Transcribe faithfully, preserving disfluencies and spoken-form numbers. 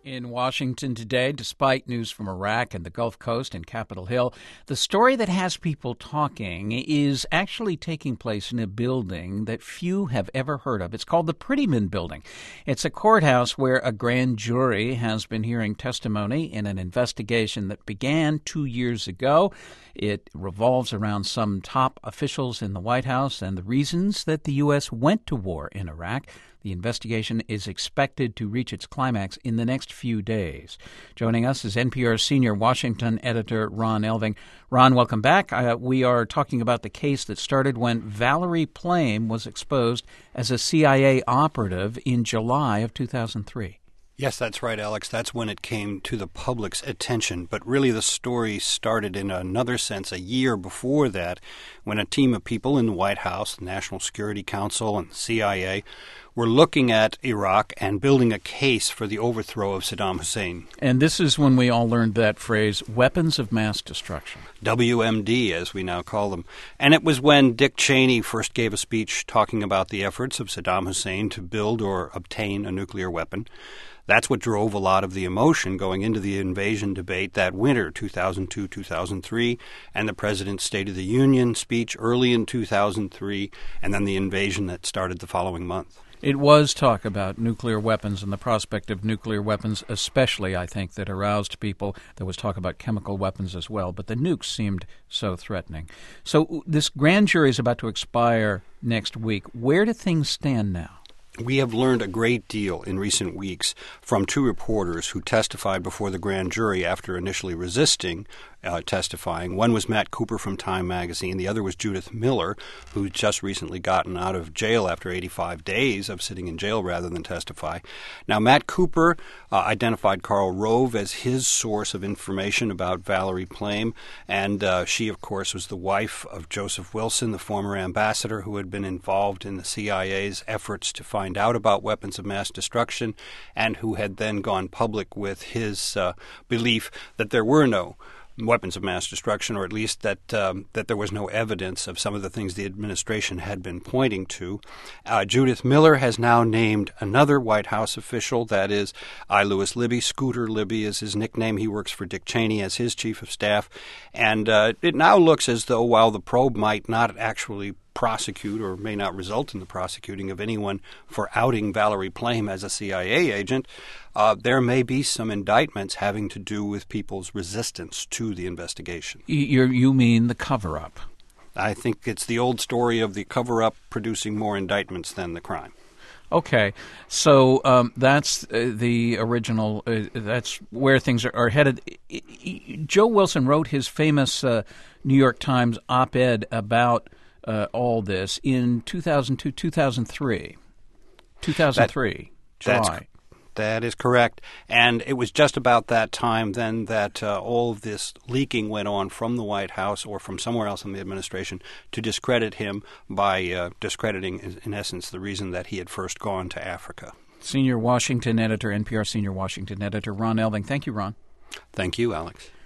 In Washington today, despite news from Iraq and the Gulf Coast and Capitol Hill, the story that has people talking is actually taking place in a building that few have ever heard of. It's called the Prettyman Building. It's a courthouse where a grand jury has been hearing testimony in an investigation that began two years ago. It revolves around some top officials in the White House and the reasons that the U S went to war in Iraq. The investigation is expected to reach its climax in the next few days. Joining us is N P R senior Washington editor Ron Elving. Ron, welcome back. Uh, we are talking about the case that started when Valerie Plame was exposed as a C I A operative in July of two thousand three. Yes, that's right, Alex. That's when it came to the public's attention. But really the story started in another sense a year before that, when a team of people in the White House, the National Security Council, and the C I A were looking at Iraq and building a case for the overthrow of Saddam Hussein. And this is when we all learned that phrase, weapons of mass destruction. W M D, as we now call them. And it was when Dick Cheney first gave a speech talking about the efforts of Saddam Hussein to build or obtain a nuclear weapon. That's what drove a lot of the emotion going into the invasion debate that winter, two thousand two, two thousand three, and the President's State of the Union speech early in two thousand three, and then the invasion that started the following month. It was talk about nuclear weapons and the prospect of nuclear weapons, especially, I think, that aroused people. There was talk about chemical weapons as well, but the nukes seemed so threatening. So this grand jury is about to expire next week. Where do things stand now? We have learned a great deal in recent weeks from two reporters who testified before the grand jury after initially resisting uh, testifying. One was Matt Cooper from Time magazine. The other was Judith Miller, who'd just recently gotten out of jail after eighty-five days of sitting in jail rather than testify. Now, Matt Cooper uh, identified Karl Rove as his source of information about Valerie Plame, and uh, she, of course, was the wife of Joseph Wilson, the former ambassador who had been involved in the C I A's efforts to find out about weapons of mass destruction, and who had then gone public with his uh, belief that there were no weapons of mass destruction, or at least that um, that there was no evidence of some of the things the administration had been pointing to. Uh, Judith Miller has now named another White House official, that is I. Lewis Libby. Scooter Libby is his nickname. He works for Dick Cheney as his chief of staff. And uh, it now looks as though while the probe might not actually prosecute or may not result in the prosecuting of anyone for outing Valerie Plame as a C I A agent, uh, there may be some indictments having to do with people's resistance to the investigation. You you mean the cover-up? I think it's the old story of the cover-up producing more indictments than the crime. Okay, so um, that's uh, the original, uh, that's where things are, are headed. Joe Wilson wrote his famous uh, New York Times op-ed about Uh, all this in two thousand two, two thousand three, two thousand three, that, July. That is correct. And it was just about that time then that uh, all of this leaking went on from the White House or from somewhere else in the administration to discredit him by uh, discrediting, in essence, the reason that he had first gone to Africa. Senior Washington editor, N P R senior Washington editor, Ron Elving. Thank you, Ron. Thank you, Alex.